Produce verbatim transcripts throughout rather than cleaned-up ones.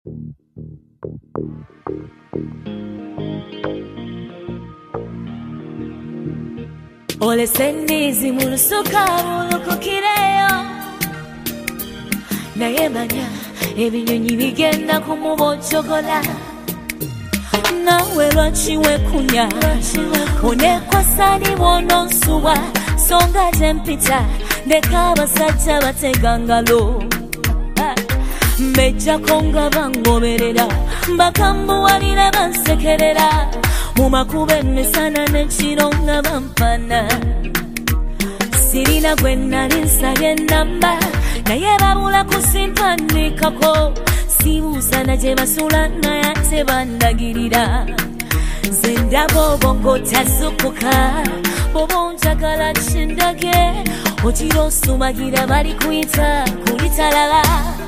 Ole sendizi mulusuka bulukukireyo naye manya ebinyonyi bigenda kumubojjogola nawe lwaki wekunya onekwasani bwononsuwa songa tempita ndeka abasajja bategangalo mbejjako nga bangoberera bakambuwalira bansekerera mu makuba emisana n'ekiro nga bampana sirina gwe nali nsabye ennamba naye babula kusimpandiikako sibuusana gye basula naye ate bandagirira nze ndaba obongo tazukuka bw'oba onjagala kindage okira osumagira bali kuyita kulitalala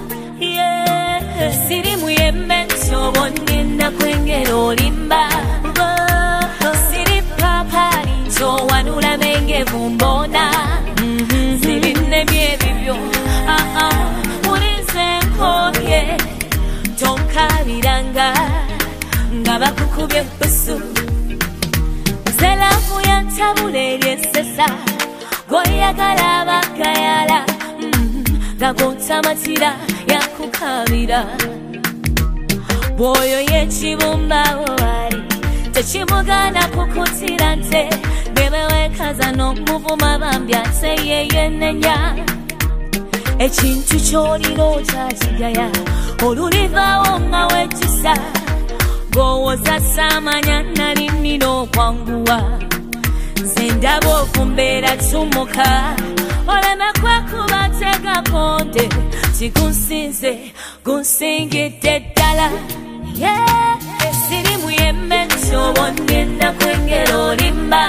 sirimu yemmenti oba onnina kwengera olimba siri papaali nti owanula mengevu mbona sirinnemi ebibyo mulize nkoye tonkabiranga nga bakukubye busu zelafu yantabula eryesesa gwoyagala abagayala nga gontamatira yakukabira bwoyo yekibumbawo wali tekimugana kukutira nte nebewekaza n'omuvuma bambi ate yeyenenya ekintu kyoliro kyakigaya olulivaawo nga wekisa gwowoza saamanya nali nnina okwanguwa nze ndaba okumbeera tumuka oleme kwekuba tegakonde tikunsinze gunsingidde ddala sirimu yemmenti oba onnina kwengera olimba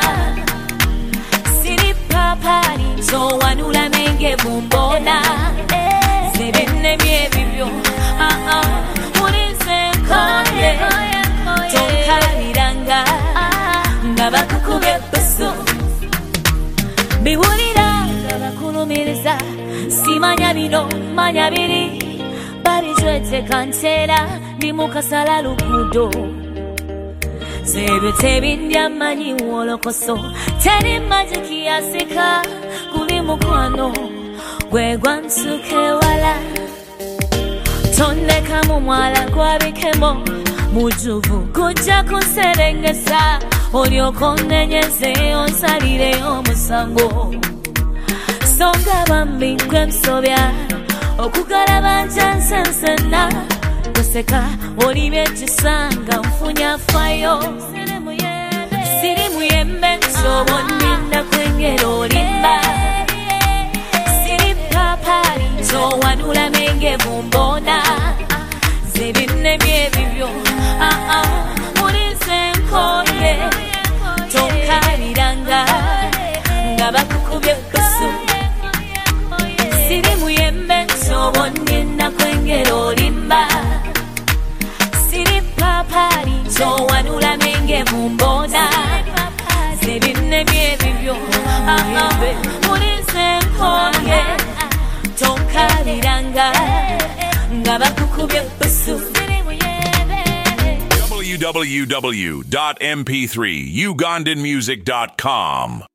siri papaali nti owanula mengevu mbona sirinnemi ebibyo mulize nkoye tonkabiranga nga bakukubye busu biwulira nga bakulumiriza simanya bino manya biri babijweteka nteera ndi mukasala luguudo zebyo tebindya manyi wolokoso teri magiki yasika guli mukwano gwe gwansuka ewala tondekamu mwala gwabikemo mujuvu gujja kunserengesa olyoka onnenyeze onsalireyo omusango songa bambi gwe nsobya okugalaba njansensena goseka olibye ekisanga nfunyafayo sirimu yemmenti oba onnina kwengera olimba siri papaali nti owanula mengevu mbona zirinnemi ebibyo mulize nkoye tonkabiranga nga bakukubye busu sirimu yemmenti oba onnina kwengera olimba siri papaali nti owanula mengevu mbona zirinnemi ebibyo mulize nkoye tonkabiranga nga bakukubye busu w w w dot m p three ugandan music dot com